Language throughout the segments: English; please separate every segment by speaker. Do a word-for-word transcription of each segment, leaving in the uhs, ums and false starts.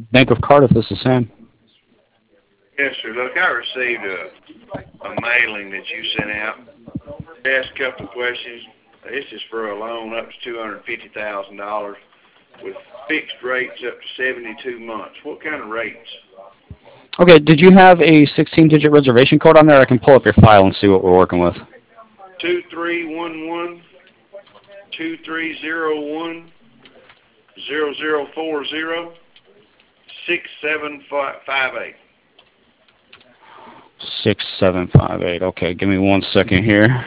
Speaker 1: Bank of Cardiff. This is Sam.
Speaker 2: Yes, sir. Look, I received a, a mailing that you sent out. Asked a couple of questions. This is for a loan up to two hundred fifty thousand dollars with fixed rates up to seventy-two months. What kind of rates?
Speaker 1: Okay, did you have a sixteen-digit reservation code on there? I can pull up your file and see what we're working with.
Speaker 2: Two three one one two three zero one zero zero four zero six seven five eight.
Speaker 1: Six seven five eight. Okay, give me one second here.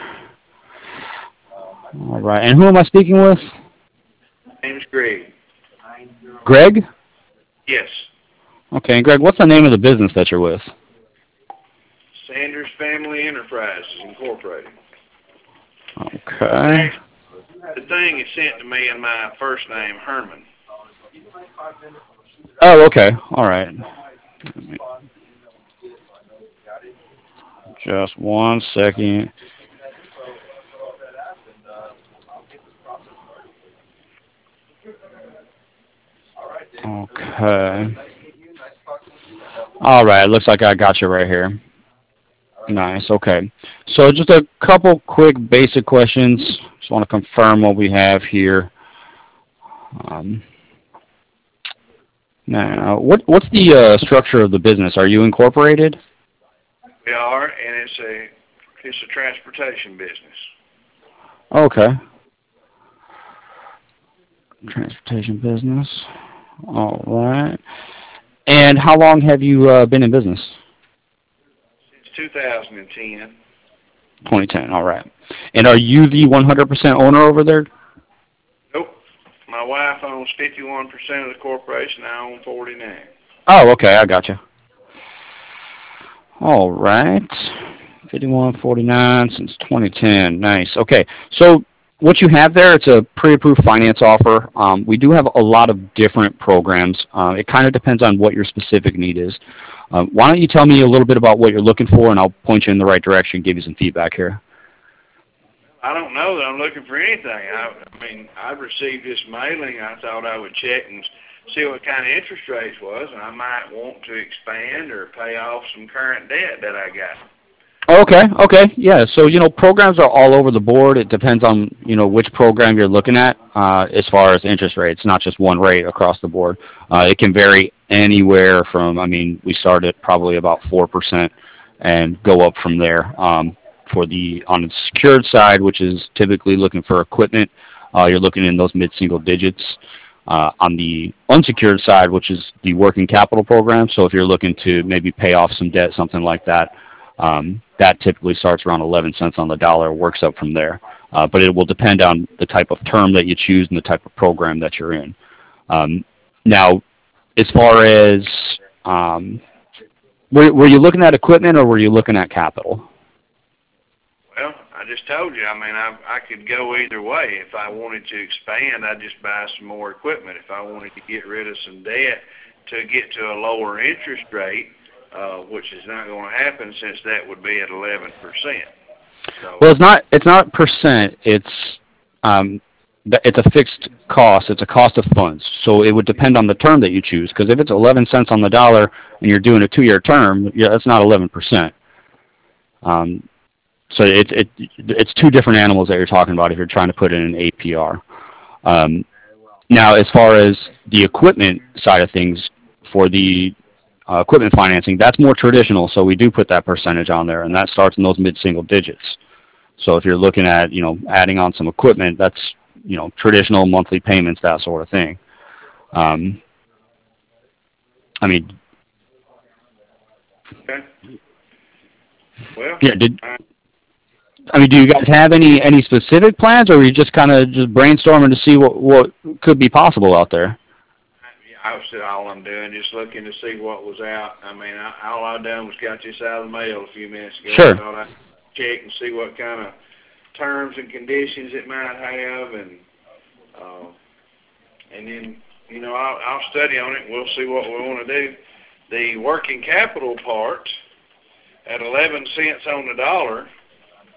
Speaker 1: All right, and who am I speaking with?
Speaker 2: My name's Greg.
Speaker 1: Greg?
Speaker 2: Yes.
Speaker 1: Okay, and Greg, what's the name of the business that you're with?
Speaker 2: Sanders Family Enterprises Incorporated.
Speaker 1: Okay.
Speaker 2: The thing is sent to me in my first name, Herman.
Speaker 1: Oh, okay. All right. Just one second. Okay. All right. Looks like I got you right here. Nice. Okay. So just a couple quick basic questions. Just want to confirm what we have here. Um, now, what what's the uh, structure of the business? Are you incorporated?
Speaker 2: We are, and it's a it's a transportation business.
Speaker 1: Okay. Transportation business. All right. And how long have you uh, been in business?
Speaker 2: Since two thousand ten.
Speaker 1: twenty ten. All right. And are you the one hundred percent owner over there?
Speaker 2: Nope. My wife owns fifty-one percent of the corporation. I own forty-nine.
Speaker 1: Oh, okay. I got you. All right. fifty-one forty-nine since twenty ten. Nice. Okay. So what you have there, it's a pre-approved finance offer. Um, we do have a lot of different programs. Uh, it kind of depends on what your specific need is. Uh, why don't you tell me a little bit about what you're looking for, and I'll point you in the right direction and give you some feedback here.
Speaker 2: I don't know that I'm looking for anything. I, I mean, I received this mailing. I thought I would check and see what kind of interest rates was, and I might want to expand or pay off some current debt that I got.
Speaker 1: Okay, okay, yeah. So, you know, programs are all over the board. It depends on, you know, which program you're looking at uh, as far as interest rates, not just one rate across the board. Uh, it can vary anywhere from, I mean, we start at probably about four percent and go up from there. Um, for the, on the secured side, which is typically looking for equipment, uh, you're looking in those mid-single digits. Uh, on the unsecured side, which is the working capital program, so if you're looking to maybe pay off some debt, something like that, um, that typically starts around eleven cents on the dollar, works up from there. Uh, but it will depend on the type of term that you choose and the type of program that you're in. Um, now, as far as, um, were, were you looking at equipment or were you looking at capital?
Speaker 2: Well, I just told you, I mean, I, I could go either way. If I wanted to expand, I'd just buy some more equipment. If I wanted to get rid of some debt to get to a lower interest rate, uh, which is not going to happen since that would be at eleven percent. So,
Speaker 1: well, it's not, it's not percent. It's, um, it's a fixed cost. It's a cost of funds. So it would depend on the term that you choose. Because if it's eleven cents on the dollar and you're doing a two-year term, yeah, that's not eleven percent. Um, So it's it, it's two different animals that you're talking about if you're trying to put in an A P R. Um, now, as far as the equipment side of things, for the uh, equipment financing, that's more traditional. So we do put that percentage on there, and that starts in those mid-single digits. So if you're looking at, you know, adding on some equipment, that's, you know, traditional monthly payments, that sort of thing. Um, I mean,
Speaker 2: okay. Well,
Speaker 1: yeah. Did
Speaker 2: I,
Speaker 1: I mean, do you guys have any any specific plans, or are you just kind of just brainstorming to see what what could be possible out there?
Speaker 2: I was all I'm doing, just looking to see what was out. I mean, I, all I done was got this out of the mail a few minutes ago.
Speaker 1: Sure.
Speaker 2: I thought I'd check and see what kind of terms and conditions it might have, and uh, and then, you know, I'll, I'll study on it. We'll see what we want to do. The working capital part at eleven cents on the dollar.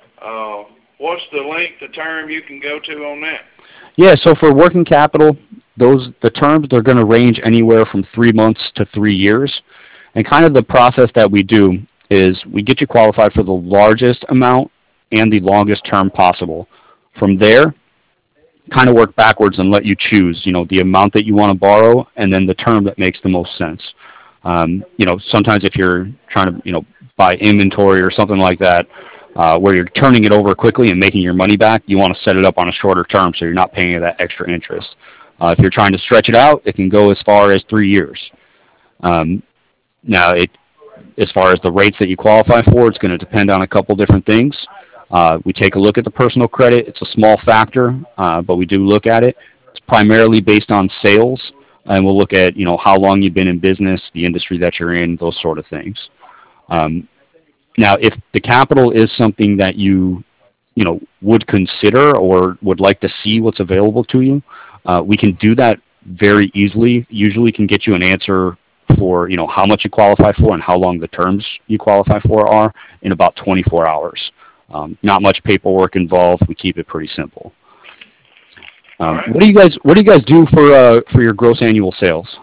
Speaker 2: Uh, what's the length of term you can go to on that?
Speaker 1: Yeah, so for working capital, those the terms they're going to range anywhere from three months to three years. And kind of the process that we do is we get you qualified for the largest amount and the longest term possible. From there, kind of work backwards and let you choose, you know, the amount that you want to borrow and then the term that makes the most sense. Um, you know, sometimes if you're trying to, you know, buy inventory or something like that, uh, where you're turning it over quickly and making your money back, you want to set it up on a shorter term so you're not paying that extra interest. Uh, if you're trying to stretch it out, it can go as far as three years. Um, now, it, as far as the rates that you qualify for, it's going to depend on a couple different things. Uh, we take a look at the personal credit. It's a small factor, uh, but we do look at it. It's primarily based on sales, and we'll look at, you know, how long you've been in business, the industry that you're in, those sort of things. Um, now, if the capital is something that you, you know, would consider or would like to see what's available to you, uh, we can do that very easily. Usually can get you an answer for, you know, how much you qualify for and how long the terms you qualify for are in about twenty-four hours. Um, not much paperwork involved. We keep it pretty simple. Um, right. What do you guys What do you guys do for uh, for your gross annual sales?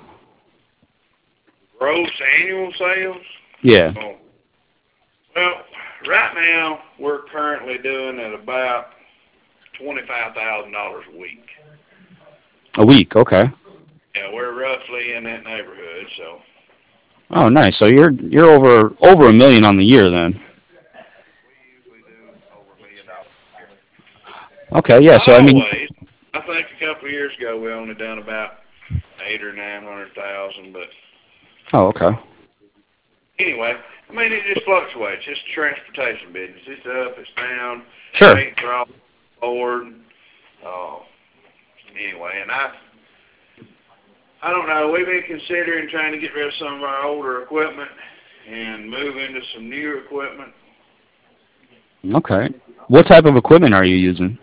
Speaker 2: Gross annual sales?
Speaker 1: Yeah.
Speaker 2: Oh. Well, right now we're currently doing at about twenty-five thousand dollars a week.
Speaker 1: A week, okay.
Speaker 2: Yeah, we're roughly in that neighborhood. So.
Speaker 1: Oh, nice. So you're you're over over a million on the year then. Okay, yeah. So I mean,
Speaker 2: always. I think a couple of years ago we only done about eight or nine hundred thousand, but.
Speaker 1: Oh, okay.
Speaker 2: Anyway, I mean it just fluctuates. It's a transportation business. It's up, it's down.
Speaker 1: Sure.
Speaker 2: Rates are all forward. Uh, anyway, and I, I don't know. We've been considering trying to get rid of some of our older equipment and move into some newer equipment.
Speaker 1: Okay. What type of equipment are you using?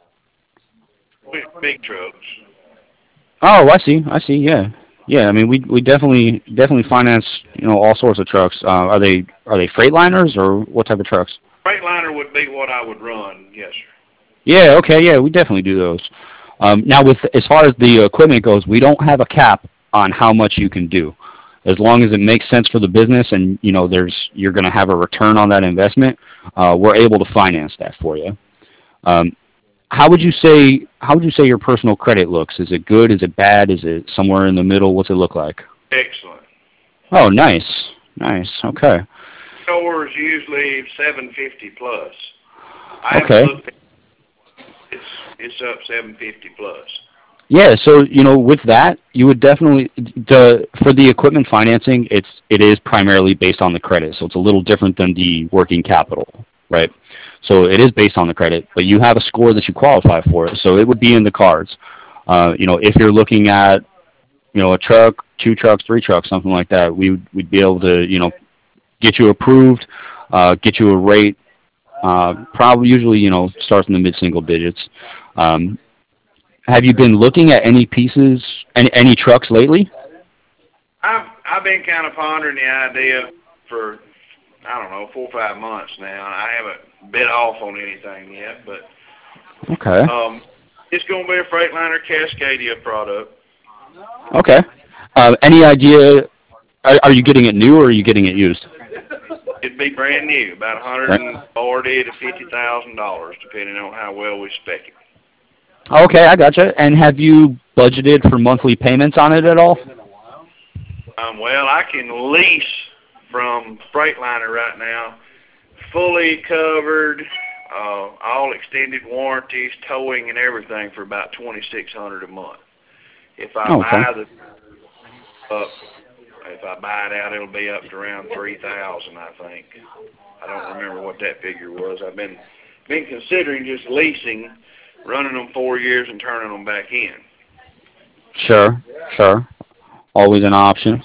Speaker 2: Big trucks.
Speaker 1: Oh, I see. I see. Yeah, yeah. I mean, we we definitely definitely finance, you know, all sorts of trucks. Uh, are they are they Freightliners or what type of trucks?
Speaker 2: Freightliner would be what I would run. Yes, sir.
Speaker 1: Yeah. Okay. Yeah, we definitely do those. Um, now, with as far as the equipment goes, we don't have a cap on how much you can do, as long as it makes sense for the business and you know there's you're going to have a return on that investment. Uh, we're able to finance that for you. Um, How would you say how would you say your personal credit looks? Is it good? Is it bad? Is it somewhere in the middle? What's it look like?
Speaker 2: Excellent.
Speaker 1: Oh, nice, nice. Okay.
Speaker 2: Score is usually seven fifty plus. I
Speaker 1: okay.
Speaker 2: Looked at, it's it's up seven fifty plus.
Speaker 1: Yeah. So you know, with that, you would definitely the for the equipment financing, it's it is primarily based on the credit, so it's a little different than the working capital, right? So it is based on the credit, but you have a score that you qualify for. So it would be in the cards. Uh, you know, if you're looking at, you know, a truck, two trucks, three trucks, something like that, we would we'd be able to, you know, get you approved, uh, get you a rate. Uh, probably usually, you know, starts in the mid-single digits. Um, have you been looking at any pieces, any any trucks lately?
Speaker 2: I've I've been kind of pondering the idea for I don't know four or five months now. I haven't bit off on anything yet, but
Speaker 1: okay.
Speaker 2: Um, it's going to be a Freightliner Cascadia product.
Speaker 1: Okay. Uh, any idea? Are, are you getting it new or are you getting it used?
Speaker 2: It'd be brand new, about one hundred forty to fifty thousand dollars, depending on how well we spec it.
Speaker 1: Okay, I gotcha. And have you budgeted for monthly payments on it at all?
Speaker 2: Um, well, I can lease from Freightliner right now, fully covered, uh, all extended warranties, towing, and everything for about twenty-six hundred dollars a month. If I
Speaker 1: okay.
Speaker 2: buy the up, if I buy it out, it'll be up to around three thousand dollars, I think. I don't remember what that figure was. I've been been considering just leasing, running them four years and turning them back in.
Speaker 1: Sure, sure. Always an option.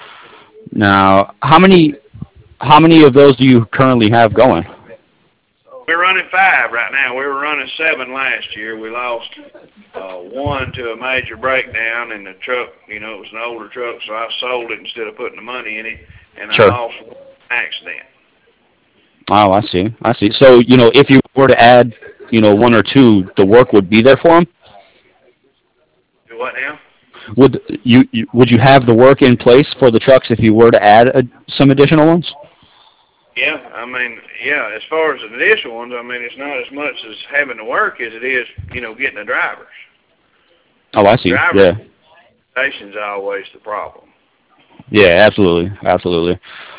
Speaker 1: Now, how many how many of those do you currently have going?
Speaker 2: We're running five right now. We were running seven last year. We lost uh, one to a major breakdown, and the truck, you know, it was an older truck, so I sold it instead of putting the money in it, and
Speaker 1: sure.
Speaker 2: I lost one accident.
Speaker 1: Oh, I see. I see. So, you know, if you were to add, you know, one or two, the work would be there for them?
Speaker 2: Do what now?
Speaker 1: Would you, you would you have the work in place for the trucks if you were to add a, some additional ones?
Speaker 2: Yeah, I mean, yeah, as far as the additional ones, I mean, it's not as much as having to work as it is, you know, getting the drivers.
Speaker 1: Oh, I see.
Speaker 2: Drivers
Speaker 1: Yeah.
Speaker 2: station's always the problem.
Speaker 1: Yeah, absolutely, absolutely.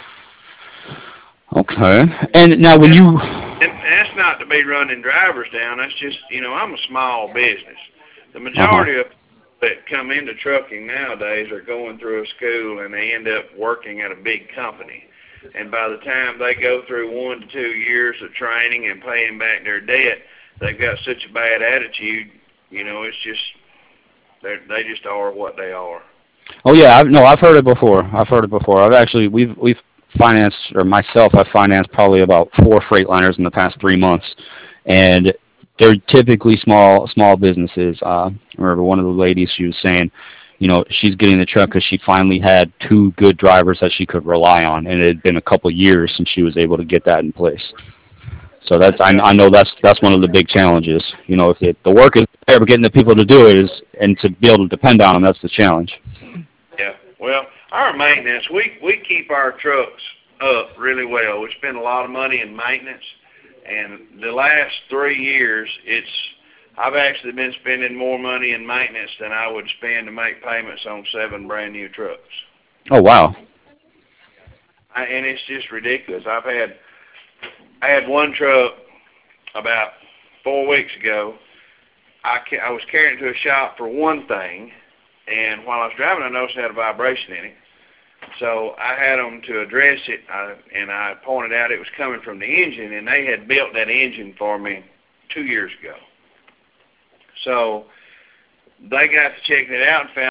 Speaker 1: Okay. And now when
Speaker 2: And,
Speaker 1: you,
Speaker 2: and that's not to be running drivers down. That's just, you know, I'm a small business. The
Speaker 1: uh huh.
Speaker 2: majority of that come into trucking nowadays are going through a school and they end up working at a big company. And by the time they go through one to two years of training and paying back their debt, they've got such a bad attitude. You know, it's just they they just are what they are.
Speaker 1: Oh yeah, I've, no, I've heard it before. I've heard it before. I've actually we've we've financed, or myself, I've financed probably about four Freightliners in the past three months, and they're typically small small businesses. Uh, I remember one of the ladies, she was saying, you know, she's getting the truck because she finally had two good drivers that she could rely on, and it had been a couple years since she was able to get that in place. So that's I,
Speaker 2: Yeah,
Speaker 1: I know that's that's one of the big challenges. You know, if it, the work is there, but getting the people to do it is, and to be able to depend on them, that's the challenge.
Speaker 2: yeah. Well, our maintenance, we we keep our trucks up really well. We spend a lot of money in maintenance, and the last three years, it's I've actually been spending more money in maintenance than I would spend to make payments on seven brand new trucks.
Speaker 1: Oh wow.
Speaker 2: I, and it's just ridiculous. I've had I had one truck about four weeks ago. I ca- I was carrying it to a shop for one thing, and while I was driving, I noticed it had a vibration in it. So I had them to address it, I, and I pointed out it was coming from the engine, and they had built that engine for me two years ago. So they got to checking it out and found